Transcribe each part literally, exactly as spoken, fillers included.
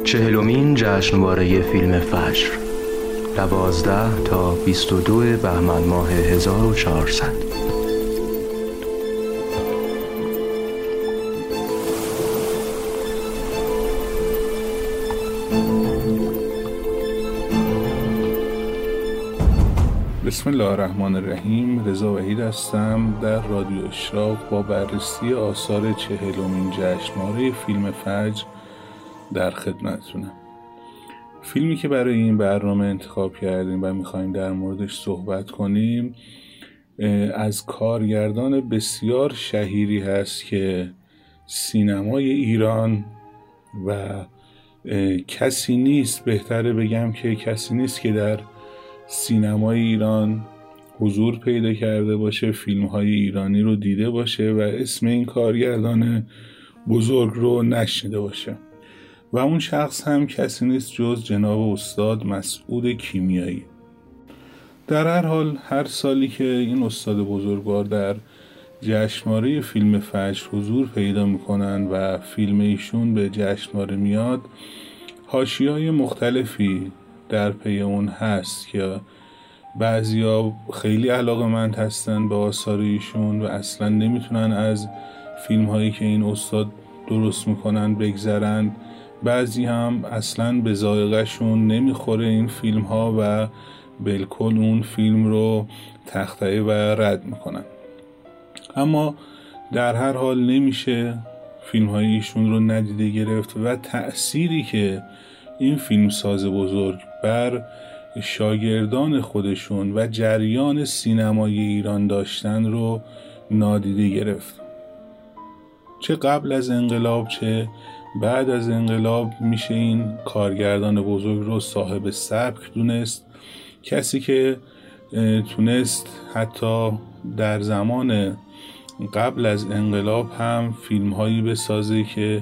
چهلمین جشنواره فیلم فجر، دوازده تا بیست و دو بهمن ماه هزار و چهارصد. بسم الله الرحمن الرحیم. رضا وحید هستم. در رادیو اشراق با بررسی آثار چهلمین جشنواره فیلم فجر در خدمتتونم. فیلمی که برای این برنامه انتخاب کردیم و میخوایم در موردش صحبت کنیم از کارگردان بسیار شهیری هست که سینمای ایران و کسی نیست، بهتره بگم که کسی نیست که در سینمای ایران حضور پیدا کرده باشه، فیلم‌های ایرانی رو دیده باشه و اسم این کارگردان بزرگ رو نشنیده باشه و اون شخص هم کسی نیست جز جناب استاد مسعود کیمیایی. در هر حال هر سالی که این استاد بزرگوار در جشنواره فیلم فجر حضور پیدا میکنن و فیلم ایشون به جشنواره میاد، حاشیه‌های مختلفی در پی اون هست که بعضیا خیلی علاقه‌مند هستن به آثار ایشون و اصلا نمیتونن از فیلم هایی که این استاد درست میکنن بگذرن. بعضی هم اصلا به ذائقه‌شون نمیخوره این فیلم ها و بالکل اون فیلم رو تخطئه و رد میکنن. اما در هر حال نمیشه فیلم های ایشون رو ندیده گرفت و تأثیری که این فیلمساز بزرگ بر شاگردان خودشون و جریان سینمای ایران داشتن رو نادیده گرفت. چه قبل از انقلاب چه بعد از انقلاب میشه این کارگردان بزرگ رو صاحب سبک دونست، کسی که تونست حتی در زمان قبل از انقلاب هم فیلم هایی بسازه که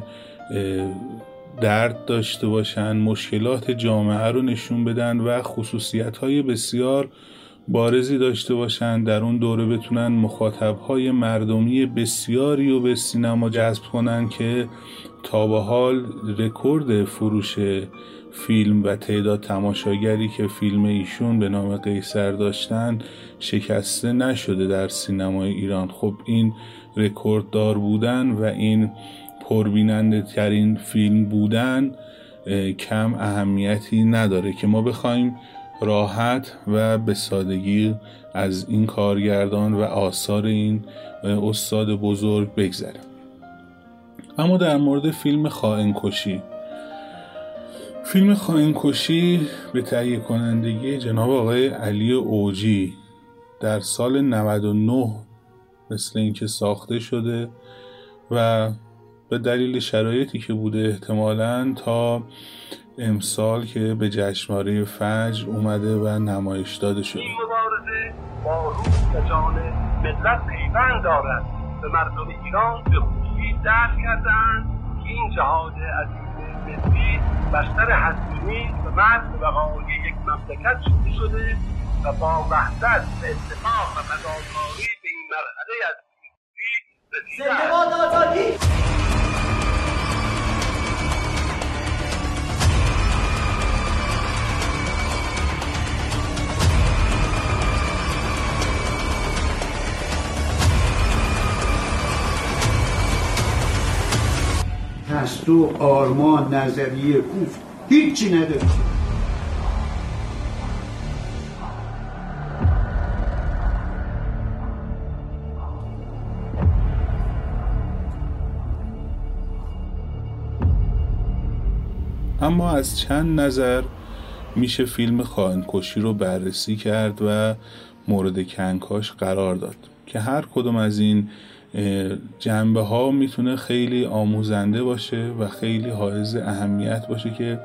درد داشته باشن، مشکلات جامعه رو نشون بدن و خصوصیت‌های بسیار بارزی داشته باشن، در اون دوره بتونن مخاطب‌های مردمی بسیاری رو به سینما جذب کنن که تا به حال رکورد فروش فیلم و تعداد تماشاگری که فیلم ایشون به نام قیصر داشتن شکسته نشده در سینمای ایران. خب این رکورد دار بودن و این پربیننده ترین فیلم بودن کم اهمیتی نداره که ما بخوایم راحت و به سادگی از این کارگردان و آثار این استاد بزرگ بگذریم. اما در مورد فیلم خائن کشی، فیلم خائن کشی به تهیه کنندگی جناب آقای علی اوجی در سال نود و نه مثل اینکه ساخته شده و به دلیل شرایطی که بوده احتمالاً تا امسال که به جشنواره فجر اومده و نمایش داده شده. این مبارزه با روح و جان ملت پیوند دارد. به مردم ایران به خوبی درک کردند که این جهاد عزیز ملی بستر هستونی و مرد و بقای یک مملکت شروع شده و با وحدت و اتفاق و فداکاری به این مرحله از پیروزی رسیده. زنده باد آزادی! پس تو آرمان نظریه کوفت هیچی نداری. اما از چند نظر میشه فیلم خائن کشی رو بررسی کرد و مورد کنکاش قرار داد که هر کدوم از این جنبه ها میتونه خیلی آموزنده باشه و خیلی حائز اهمیت باشه که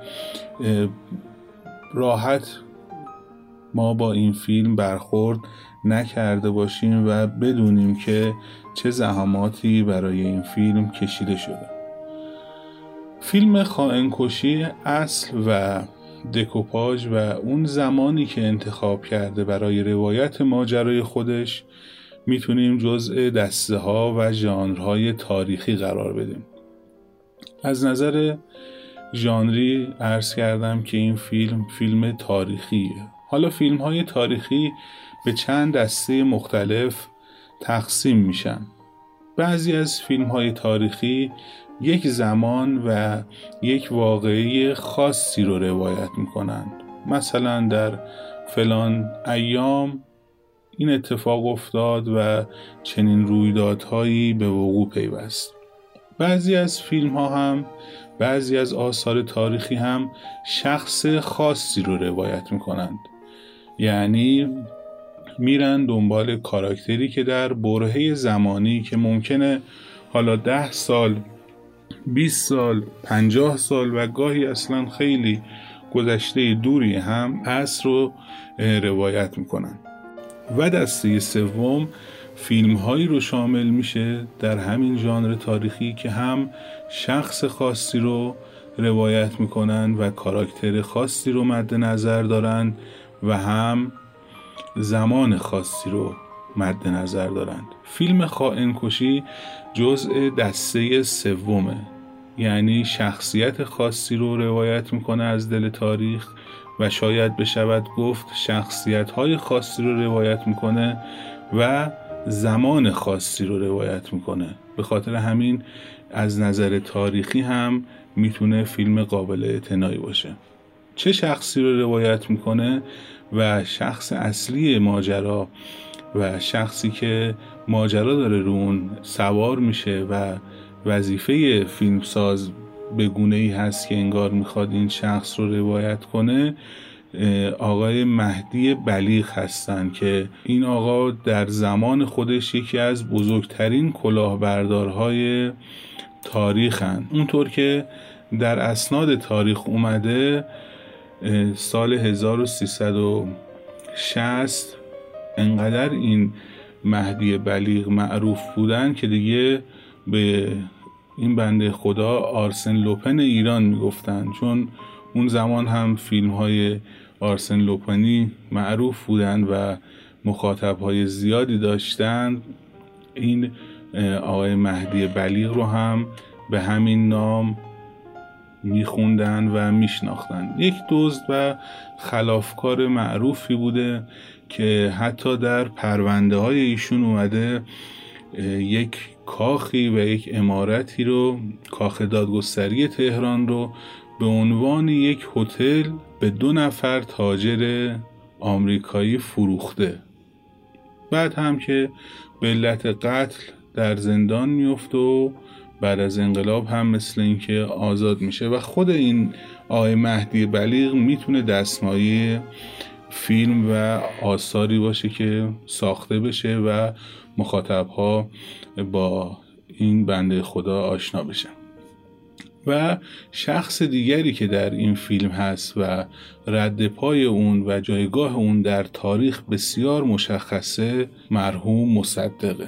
راحت ما با این فیلم برخورد نکرده باشیم و بدونیم که چه زحماتی برای این فیلم کشیده شده. فیلم خائن کشی اصل و دکوپاژ و اون زمانی که انتخاب کرده برای روایت ماجرای خودش میتونیم جزء دسته ها و ژانرهای تاریخی قرار بدیم. از نظر ژانری عرض کردم که این فیلم فیلم تاریخیه. حالا فیلم های تاریخی به چند دسته مختلف تقسیم میشن. بعضی از فیلم های تاریخی یک زمان و یک واقعه خاصی رو روایت میکنند. مثلا در فلان ایام این اتفاق افتاد و چنین رویدادهایی به وقوع پیوست. بعضی از فیلم ها هم بعضی از آثار تاریخی هم شخص خاصی رو روایت میکنند. یعنی میرن دنبال کاراکتری که در برهه زمانی که ممکنه حالا ده سال، بیست سال، پنجاه سال و گاهی اصلا خیلی گذشته دوری هم عصر رو روایت میکنن. و دسته سوم فیلم هایی رو شامل میشه در همین ژانر تاریخی که هم شخص خاصی رو روایت میکنن و کاراکتر خاصی رو مد نظر دارن و هم زمان خاصی رو مد نظر دارند. فیلم خائن کشی جزء دسته سومه، یعنی شخصیت خاصی رو روایت میکنه از دل تاریخ و شاید بشود گفت شخصیت های خاصی رو روایت میکنه و زمان خاصی رو روایت میکنه. به خاطر همین از نظر تاریخی هم میتونه فیلم قابل اعتنایی باشه. چه شخصی رو روایت میکنه و شخص اصلی ماجرا و شخصی که ماجرا داره رو اون سوار میشه و وظیفه فیلمساز به گونه‌ای هست که انگار میخواد این شخص رو روایت کنه، آقای مهدی بلیغ هستن که این آقا در زمان خودش یکی از بزرگترین کلاهبردارهای تاریخن. اونطور که در اسناد تاریخ اومده سال هزار و سیصد و شصت انقدر این مهدی بلیغ معروف بودن که دیگه به این بنده خدا آرسن لوپن ایران میگفتن، چون اون زمان هم فیلم های آرسن لوپنی معروف بودن و مخاطب های زیادی داشتن. این آقای مهدی بلیغ رو هم به همین نام میخوندن و میشناختن. یک دزد و خلافکار معروفی بوده که حتی در پرونده های ایشون اومده یک کاخی و یک عمارتی رو، کاخ دادگستری تهران رو به عنوان یک هتل به دو نفر تاجر آمریکایی فروخته. بعد هم که به علت قتل در زندان میفته و بعد از انقلاب هم مثل اینکه آزاد میشه و خود این آقای مهدی بلیغ میتونه دستمایه فیلم و آثاری باشه که ساخته بشه و مخاطبها با این بنده خدا آشنا بشن. و شخص دیگری که در این فیلم هست و رد پای اون و جایگاه اون در تاریخ بسیار مشخصه، مرحوم مصدقه.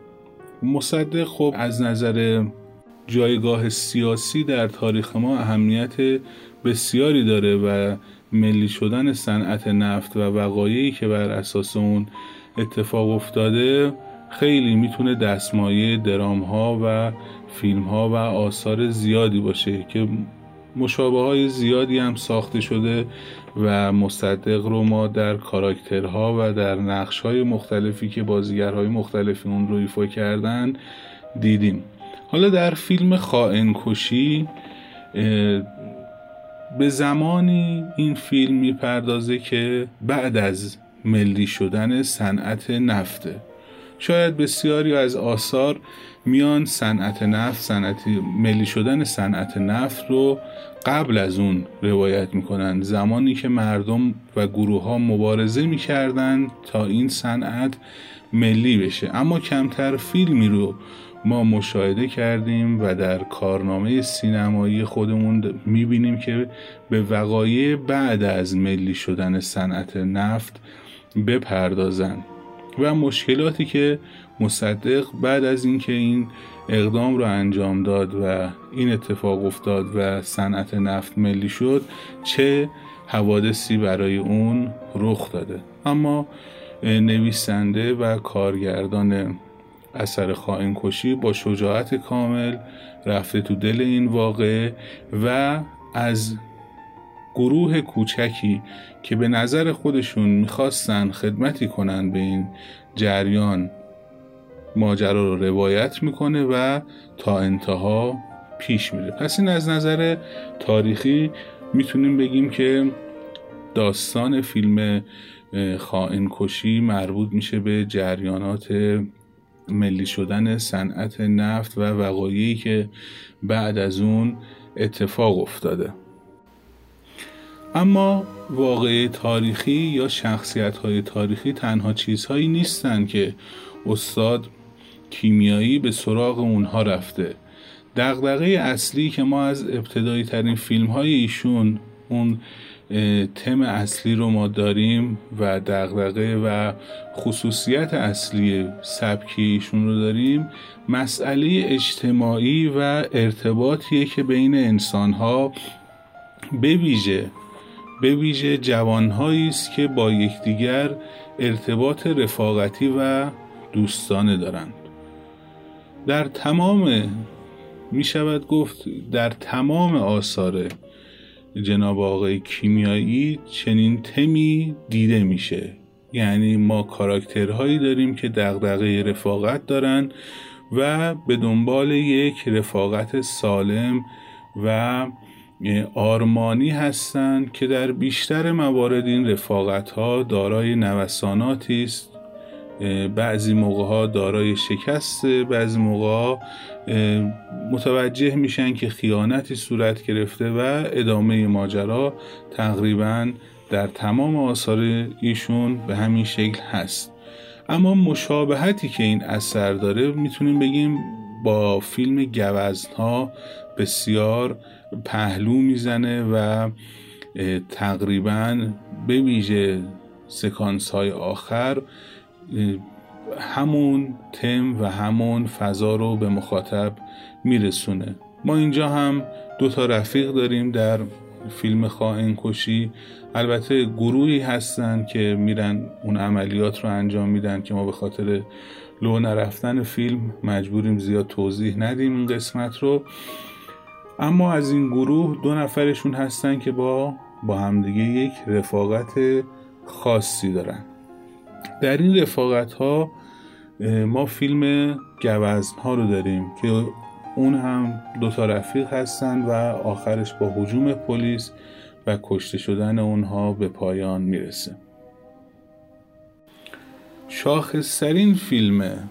مصدق خب از نظر جایگاه سیاسی در تاریخ ما اهمیت بسیاری داره و ملی شدن صنعت نفت و وقایعی که بر اساس اون اتفاق افتاده خیلی میتونه دستمایه درام ها و فیلم ها و آثار زیادی باشه که مشابه های زیادی هم ساخته شده و مصدق رو ما در کاراکترها و در نقش های مختلفی که بازیگرهای مختلفی اون رو ایفا کردن دیدیم. حالا در فیلم خائن کشی به زمانی این فیلم میپردازه که بعد از ملی شدن صنعت نفته. شاید بسیاری از آثار میان صنعت نفت، صنعت ملی شدن صنعت نفت رو قبل از اون روایت میکنن، زمانی که مردم و گروه ها مبارزه میکردن تا این صنعت ملی بشه. اما کمتر فیلمی رو ما مشاهده کردیم و در کارنامه سینمایی خودمون میبینیم که به وقایع بعد از ملی شدن صنعت نفت بپردازن و مشکلاتی که مصدق بعد از اینکه این اقدام رو انجام داد و این اتفاق افتاد و صنعت نفت ملی شد چه حوادثی برای اون رخ داده. اما نویسنده و کارگردان اثر خائن کشی با شجاعت کامل رفته تو دل این واقعه و از گروه کوچکی که به نظر خودشون میخواستن خدمتی کنن به این جریان ماجرا رو روایت میکنه و تا انتها پیش میره. پس این از نظر تاریخی میتونیم بگیم که داستان فیلم خائن کشی مربوط میشه به جریانات ملی شدن صنعت نفت و وقایعی که بعد از اون اتفاق افتاده. اما واقعه تاریخی یا شخصیت‌های تاریخی تنها چیزهایی نیستن که استاد کیمیایی به سراغ اونها رفته. دغدغه اصلی که ما از ابتدایی ترین فیلم‌های ایشون، اون تم اصلی رو ما داریم و دغدغه و خصوصیت اصلی سبکی ایشون رو داریم، مسئله اجتماعی و ارتباطیه که بین انسان‌ها به ویژه به ویژه جوانهایی است که با یکدیگر ارتباط رفاقتی و دوستانه دارند. در تمام می شود گفت در تمام آثار جناب آقای کیمیایی چنین تمی دیده میشه. یعنی ما کاراکترهایی داریم که دغدغه رفاقت دارن و به دنبال یک رفاقت سالم و آرمانی هستند که در بیشتر موارد این رفاقت‌ها دارای نوساناتی است، بعضی موقع‌ها دارای شکست، بعضی موقع‌ها متوجه میشن که خیانتی صورت گرفته و ادامه ماجرا تقریباً در تمام آثار ایشون به همین شکل هست. اما مشابهتی که این اثر داره میتونیم بگیم با فیلم گوزن‌ها بسیار پهلو میزنه و تقریباً به ویژه سکانس های آخر همون تم و همون فضا رو به مخاطب میرسونه. ما اینجا هم دو تا رفیق داریم در فیلم خائن کشی. البته گروهی هستن که میرن اون عملیات رو انجام میدن که ما به خاطر لو نرفتن فیلم مجبوریم زیاد توضیح ندیم این قسمت رو. اما از این گروه دو نفرشون هستن که با با همدیگه یک رفاقت خاصی دارن. در این رفاقت ها ما فیلم گوزن ها رو داریم که اون هم دو تا رفیق هستن و آخرش با هجوم پلیس و کشته شدن اونها به پایان میرسه. شاخص‌ترین فیلم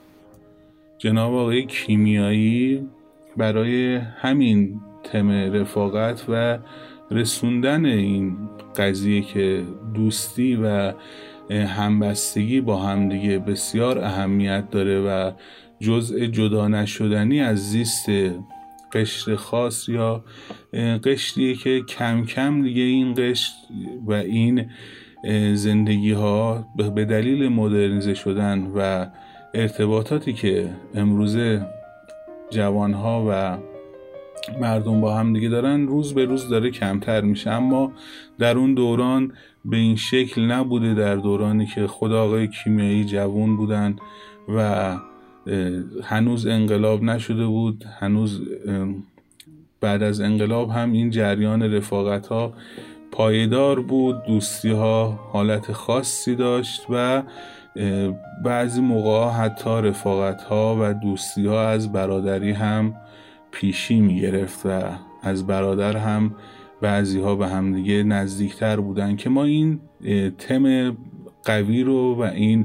جناب آقای کیمیایی برای همین تم رفاقت و رسوندن این قضیه که دوستی و همبستگی با همدیگه بسیار اهمیت داره و جزء جدا نشدنی از زیست قشر خاص یا قشریه که کم کم دیگه این قشر و این زندگی ها به دلیل مدرنیزه شدن و ارتباطاتی که امروزه جوان ها و مردم با هم دیگه دارن روز به روز داره کمتر میشه. اما در اون دوران به این شکل نبوده. در دورانی که خود آقای کیمیایی جوان بودن و هنوز انقلاب نشده بود، هنوز بعد از انقلاب هم این جریان رفاقت ها پایدار بود، دوستی ها حالت خاصی داشت و بعضی موقع حتی رفاقت ها و دوستی ها از برادری هم پیشی می گرفت و از برادر هم بعضی ها به هم دیگه نزدیکتر بودن که ما این تم قوی رو و این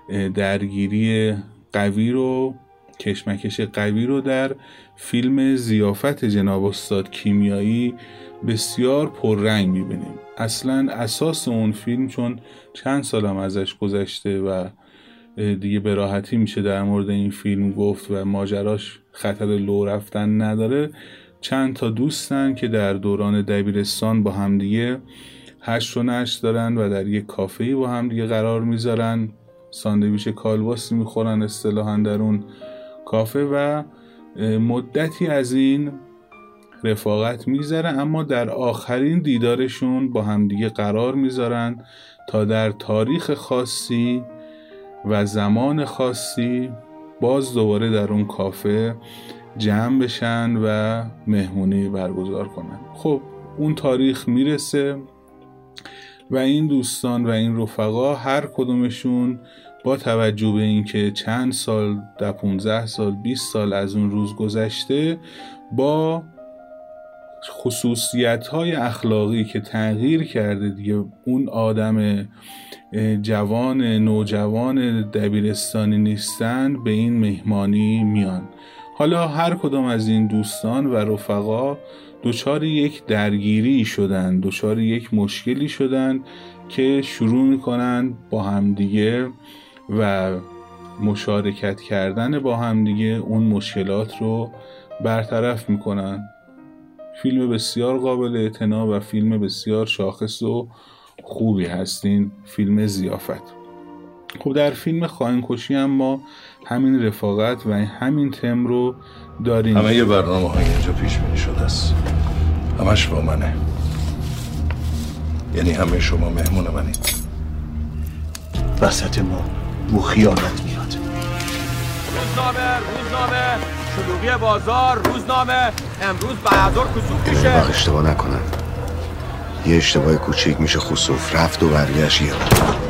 درگیری قوی رو، کشمکش قوی رو در فیلم ضیافت جناب استاد کیمیایی بسیار پررنگ می‌بینیم. اصلا اساس اون فیلم، چون چند سالم ازش گذشته و دیگه به راحتی میشه در مورد این فیلم گفت و ماجراش خطر لو رفتن نداره، چند تا دوستن که در دوران دبیرستان با همدیگه هشت و نشت دارن و در یک کافه‌ای با همدیگه قرار میذارن، ساندویچ کالباسی میخورن اصطلاحاً در اون کافه و مدتی از این رفاقت میذاره، اما در آخرین دیدارشون با همدیگه قرار میذارن تا در تاریخ خاصی و زمان خاصی باز دوباره در اون کافه جمع بشن و مهمونی برگزار کنن. خب اون تاریخ میرسه و این دوستان و این رفقا هر کدومشون با توجه به اینکه چند سال، ده پونزده سال، بیست سال از اون روز گذشته، با خصوصیت‌های اخلاقی که تغییر کرده دیگه، اون آدم جوان نوجوان دبیرستانی نیستن، به این مهمانی میان. حالا هر کدام از این دوستان و رفقا دچار یک درگیری شدن، دچار یک مشکلی شدن که شروع میکنن با همدیگه و مشارکت کردن با همدیگه اون مشکلات رو برطرف میکنن. فیلم بسیار قابل اعتنا و فیلم بسیار شاخص و خوبی هستین، فیلم ضیافت. خب در فیلم خائن کشی هم ما همین رفاقت و همین تم رو داریم. همه یه برنامه های اینجا پیش بینی شده است، همش با منه، یعنی همه شما مهمون منید. وسط ما بو خیانت میاد. روزنامه روزنامه شلوغی بازار، روزنامه امروز بعدازظهر کسوف میشه. این وقت اشتباه نکنن، یه اشتباه کوچیک میشه خسوف، رفت و برگشت یه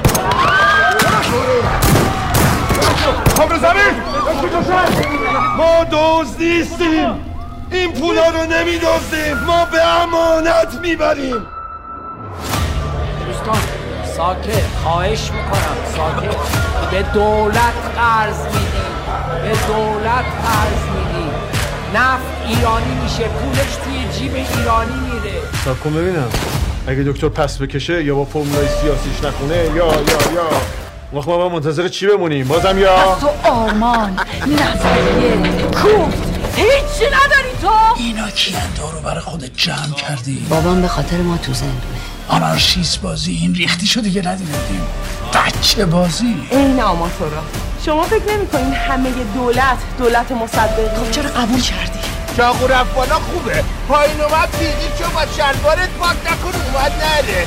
خب رو زمین ما دزد نیستیم، این پولا رو نمیدزدیم، ما به امانت میبریم. دوستان ساکت، خواهش میکنم ساکت. به دولت قرض میدیم، به دولت قرض میدیم، نفت ایرانی میشه، پولش توی جیب ایرانی میره. سب کن ببینم، اگه دکتر پس بکشه یا با فرمولای سیاسیش نخونه یا یا یا وقت ما با منتظر چی بمونیم؟ بازم یا از تو آرمان نظریه کوفت هیچی نداری تو؟ اینا کیان دارو برای خودت جمع کردی؟ بابام به خاطر ما تو زندونه. آنارشیست بازی، این ریختی شو دیگه ندیدیم. بچه بازی این آماتورا. شما فکر نمی کنین همه دولت دولت مصدق؟ خب چرا قبول کردی؟ چاقو رفت بالا خوبه، پایین اومد دیدی چون با شلوارت پاک نکن اومد نره.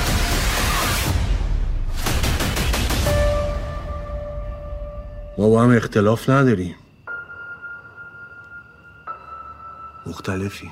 ما با هم اختلاف نداریم، مختلفیم.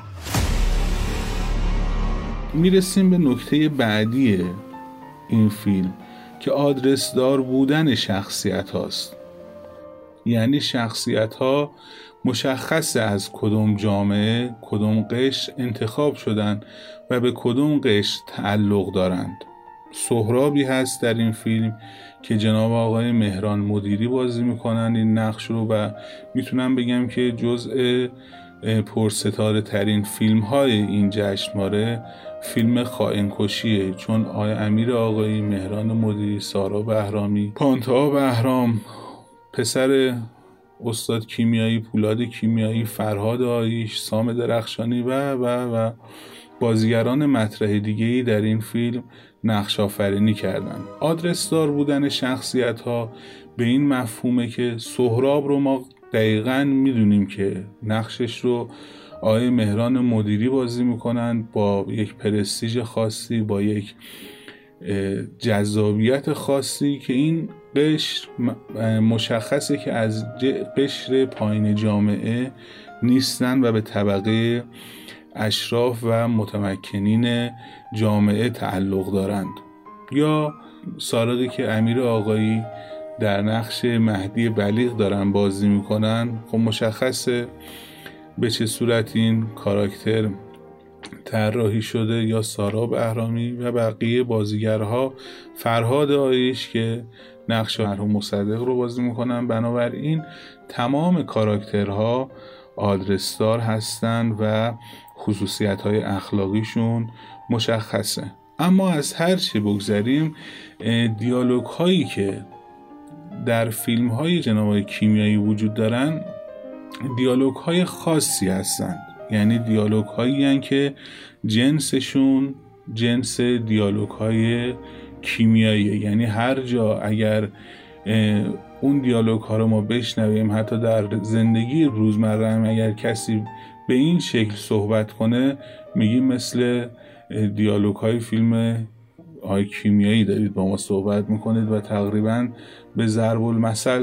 میرسیم به نکته بعدی این فیلم که آدرس دار بودن شخصیت هاست. یعنی شخصیت ها مشخص از کدوم جامعه، کدوم قشر انتخاب شدن و به کدوم قشر تعلق دارند. سهرابی هست در این فیلم که جناب آقای مهران مدیری بازی میکنن این نقش رو و میتونم بگم که جزء پرستاره ترین فیلم های این جشنواره فیلم خائن کشیه، چون آقای امیر آقایی، مهران مدیری، سارا بهرامی، پانتا بهرام، پسر استاد کیمیایی پولاد کیمیایی، فرهاد آیش، سام درخشانی و و و بازیگران مطرح دیگه‌ای در این فیلم نقش آفرینی کردن. آدرس دار بودن شخصیت ها به این مفهومه که سهراب رو ما دقیقاً میدونیم که نقشش رو آقای مهران مدیری بازی میکنن با یک پرستیژ خاصی، با یک جذابیت خاصی که این قشر مشخصه که از قشر پایین جامعه نیستن و به طبقه اشراف و متمکنین جامعه تعلق دارند. یا سارقی که امیر آقایی در نقش مهدی بلیغ دارن بازی میکنن، خب مشخصه به چه صورت این کاراکتر طراحی شده. یا سارا بهرامی و بقیه بازیگرها، فرهاد آیش که نقش مرحوم مصدق رو بازی میکنن. بنابراین تمام کاراکترها آدرسدار هستن و خصوصیت‌های اخلاقیشون مشخصه. اما از هر چه بگذریم، دیالوگ هایی که در فیلم های جناب آقای کیمیایی وجود دارن دیالوگ های خاصی هستن، یعنی دیالوگ هایی هستن که جنسشون جنس دیالوگ های کیمیایی، یعنی هر جا اگر اون دیالوگ ها رو ما بشنویم، حتی در زندگی روزمره هم اگر کسی به این شکل صحبت کنه، میگیم مثل دیالوگ های فیلم های کیمیایی دارید با ما صحبت میکنید و تقریبا به ضرب المثل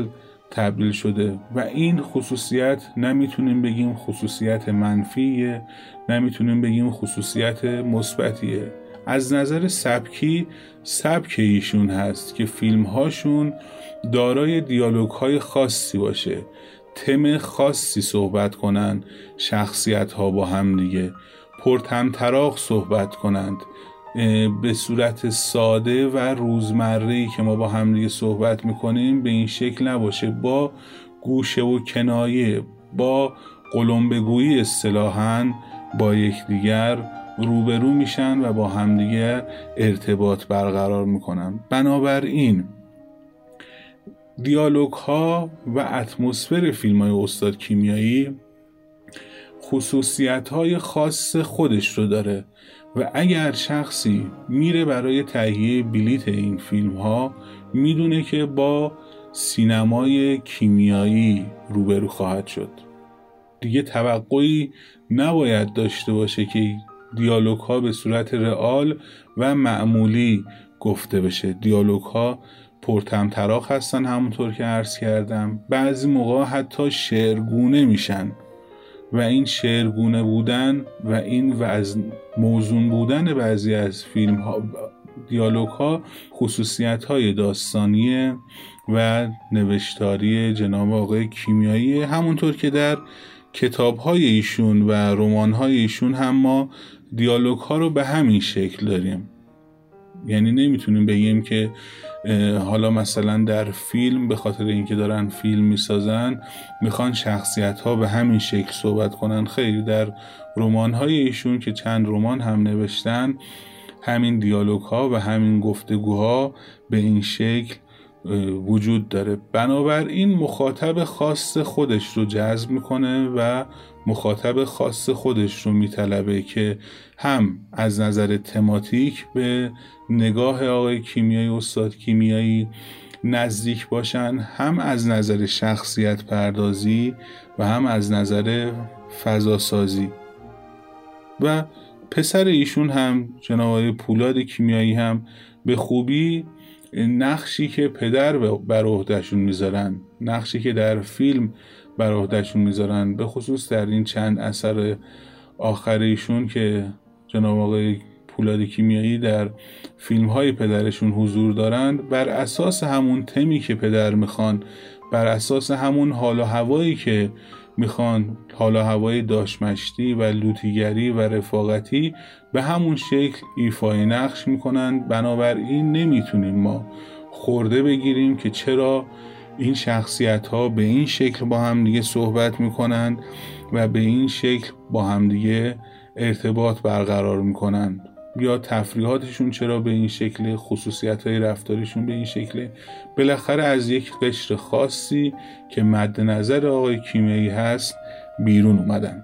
تبدیل شده و این خصوصیت نمیتونیم بگیم خصوصیت منفیه، نمیتونیم بگیم خصوصیت مثبتیه. از نظر سبکی سبک ایشون هست که فیلم هاشون دارای دیالوگ های خاصی باشه، تم خاصی صحبت کنن، شخصیت ها با هم دیگه پرطمطراق صحبت کنند، به صورت ساده و روزمره‌ای که ما با هم دیگه صحبت میکنیم به این شکل نباشه، با گوشه و کنایه، با قلمبه‌گویی اصطلاحاً با یکدیگر روبرو میشن و با همدیگه ارتباط برقرار میکنن. بنابراین دیالوگ ها و اتمسفر فیلم های استاد کیمیایی خصوصیت های خاص خودش رو داره و اگر شخصی میره برای تهیه بلیت این فیلم ها میدونه که با سینمای کیمیایی روبرو خواهد شد. دیگه توقعی نباید داشته باشه که دیالوگ ها به صورت رئال و معمولی گفته بشه. دیالوگ ها پرطمطراق هستن، همونطور که عرض کردم، بعضی موقع حتی شعرگونه میشن و این شعرگونه بودن و این وزن موزون بودن بعضی از فیلم ها دیالوگ ها خصوصیت های داستانی و نوشتاری جناب آقای کیمیایی، همونطور که در کتاب های ایشون و رمان های ایشون هم ما دیالوگ ها رو به همین شکل داریم. یعنی نمیتونیم بگیم که حالا مثلا در فیلم به خاطر اینکه دارن فیلم میسازن میخوان شخصیت ها به همین شکل صحبت کنن. خیلی در رمان های ایشون که چند رمان هم نوشتن همین دیالوگ ها و همین گفتگوها به این شکل وجود داره. بنابراین مخاطب خاص خودش رو جذب میکنه و مخاطب خاص خودش رو میطلبه که هم از نظر تماتیک به نگاه آقای کیمیایی، استاد کیمیایی نزدیک باشن، هم از نظر شخصیت پردازی و هم از نظر فضا سازی. و پسر ایشون هم جناب آقای پولاد کیمیایی هم به خوبی نقشی که پدر بر عهدهشون میذارن، نقشی که در فیلم بر عهدهشون میذارن، به خصوص در این چند اثر آخر ایشون که جناب آقای پولاد کیمیایی در فیلم های پدرشون حضور دارند، بر اساس همون تمی که پدر میخوان، بر اساس همون حال و هوایی که میخوان، حال و هوای داشمشتی و لوطیگری و رفاقتی، به همون شکل ایفای نقش میکنن. بنابراین نمیتونیم ما خورده بگیریم که چرا این شخصیت ها به این شکل با هم دیگه صحبت میکنن و به این شکل با هم دیگه ارتباط برقرار میکنن، یا تفریحاتشون چرا به این شکل، خصوصیت های رفتاریشون به این شکل. بالاخره از یک قشر خاصی که مد نظر آقای کیمیایی هست بیرون اومدن.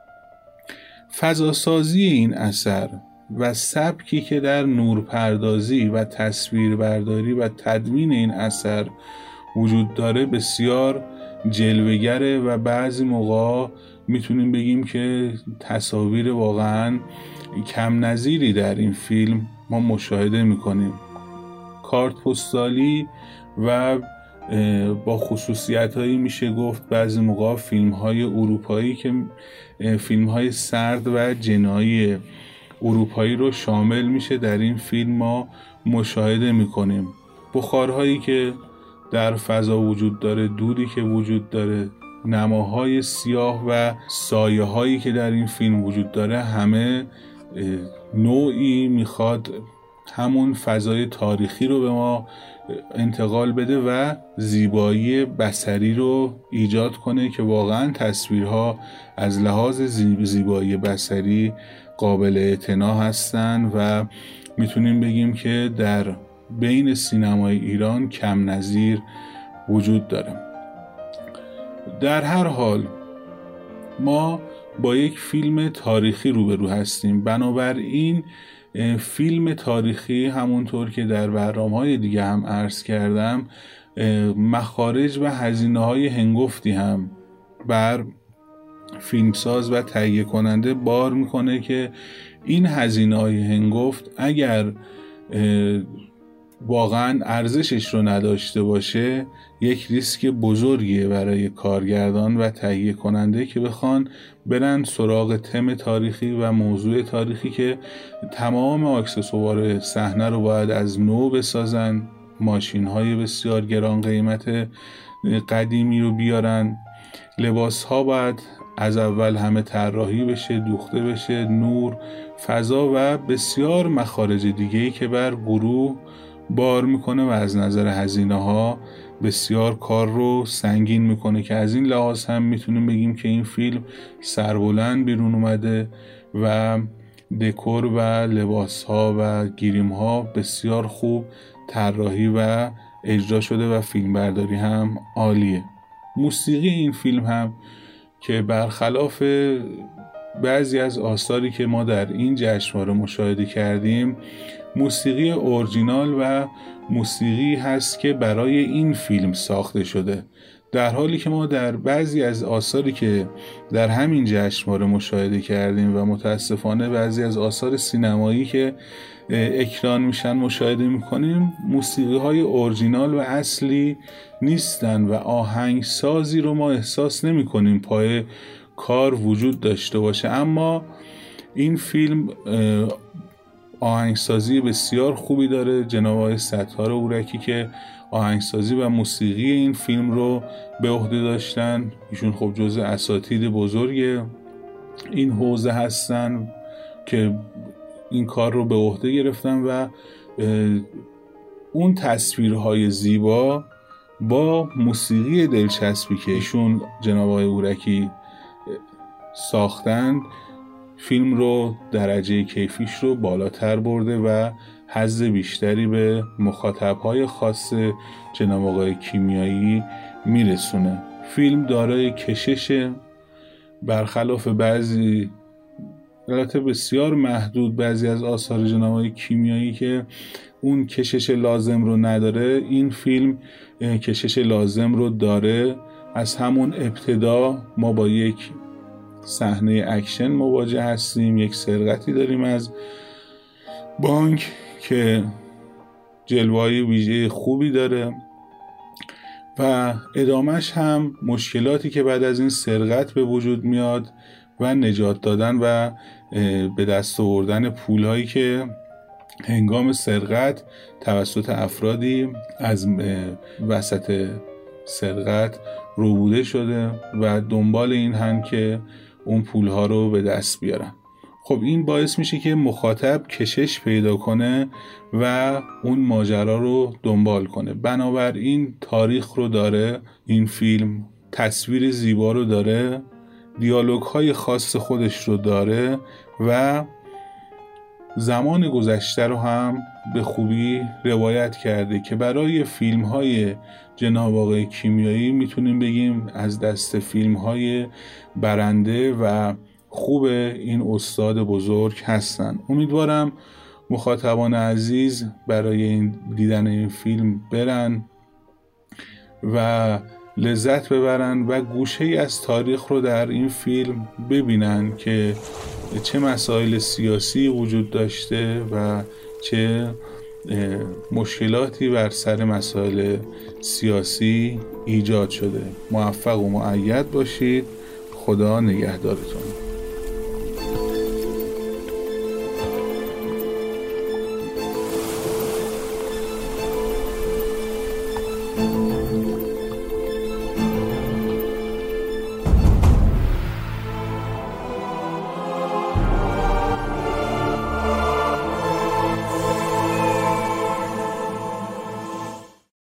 فضاسازی این اثر و سبکی که در نورپردازی و تصویربرداری و تدوین این اثر وجود داره بسیار جلوه‌گره و بعضی موقع میتونیم بگیم که تصاویر واقعاً کم نظیری در این فیلم ما مشاهده میکنیم. کارت پستالی و با خصوصیت هایی میشه گفت بعضی موقع فیلم های اروپایی که فیلم های سرد و جنایی اروپایی رو شامل میشه در این فیلم ما مشاهده میکنیم. بخارهایی که در فضا وجود داره، دودی که وجود داره، نماهای سیاه و سایه هایی که در این فیلم وجود داره، همه نوعی میخواد همون فضای تاریخی رو به ما انتقال بده و زیبایی بصری رو ایجاد کنه که واقعا تصویرها از لحاظ زیبایی بصری قابل اعتنا هستن و میتونیم بگیم که در بین سینمای ایران کم نظیر وجود داره. در هر حال ما با یک فیلم تاریخی روبرو هستیم. بنابراین فیلم تاریخی همونطور که در برنامه‌های دیگه هم عرض کردم مخارج و هزینه‌های هنگفتی هم بر فیلمساز و تهیه کننده بار میکنه که این هزینه‌های هنگفت اگر واقعا ارزشش رو نداشته باشه یک ریسک بزرگیه برای کارگردان و تهیه کننده که بخوان برن سراغ تم تاریخی و موضوع تاریخی که تمام اکسسوار صحنه رو باید از نو بسازن، ماشین های بسیار گران قیمت قدیمی رو بیارن، لباس ها باید از اول همه طراحی بشه، دوخته بشه، نور، فضا و بسیار مخارج دیگه‌ای که بر گروه بار میکنه و از نظر هزینه ها بسیار کار رو سنگین میکنه که از این لحاظ هم میتونیم بگیم که این فیلم سربلند بیرون اومده و دکور و لباس ها و گریم ها بسیار خوب طراحی و اجرا شده و فیلم برداری هم عالیه. موسیقی این فیلم هم که برخلاف بعضی از آثاری که ما در این جشنواره مشاهده کردیم، موسیقی اورجینال و موسیقی هست که برای این فیلم ساخته شده، در حالی که ما در بعضی از آثاری که در همین جشنواره مشاهده کردیم و متاسفانه بعضی از آثار سینمایی که اکران میشن مشاهده میکنیم موسیقی های اورجینال و اصلی نیستن و آهنگسازی رو ما احساس نمی کنیم پای کار وجود داشته باشه. اما این فیلم آهنگسازی بسیار خوبی داره. جناب آقای ستار اورکی که آهنگسازی و موسیقی این فیلم رو به عهده داشتن، ایشون خب جزء اساتید بزرگ این حوزه هستن که این کار رو به عهده گرفتن و اون تصویرهای زیبا با موسیقی دلچسبی که ایشون جناب آقای اورکی ساختند فیلم رو درجه کیفیش رو بالاتر برده و حظ بیشتری به مخاطبهای خاص جناب آقای کیمیایی میرسونه. فیلم دارای کشش، برخلاف بعضی البته بسیار محدود بعضی از آثار جناب آقای کیمیایی که اون کشش لازم رو نداره، این فیلم کشش لازم رو داره. از همون ابتدا ما با یک صحنه اکشن مواجه هستیم، یک سرقتی داریم از بانک که جلوه‌های ویژه خوبی داره و ادامش هم مشکلاتی که بعد از این سرقت به وجود میاد و نجات دادن و به دست آوردن پولهایی که هنگام سرقت توسط افرادی از وسط سرقت ربوده شده و دنبال این هم که اون پولها رو به دست بیارن. خب این باعث میشه که مخاطب کشش پیدا کنه و اون ماجرا رو دنبال کنه. بنابراین تاریخ رو داره این فیلم، تصویر زیبا رو داره، دیالوگ های خاص خودش رو داره و زمان گذشته رو هم به خوبی روایت کرده که برای فیلم های جناب آقای کیمیایی میتونیم بگیم از دست فیلم های برنده و خوب این استاد بزرگ هستن. امیدوارم مخاطبان عزیز برای این دیدن این فیلم برن و لذت ببرن و گوشه‌ای از تاریخ رو در این فیلم ببینن که چه مسائل سیاسی وجود داشته و چه مشکلاتی بر سر مسائل سیاسی ایجاد شده. موفق و مؤید باشید. خدا نگهدارتون.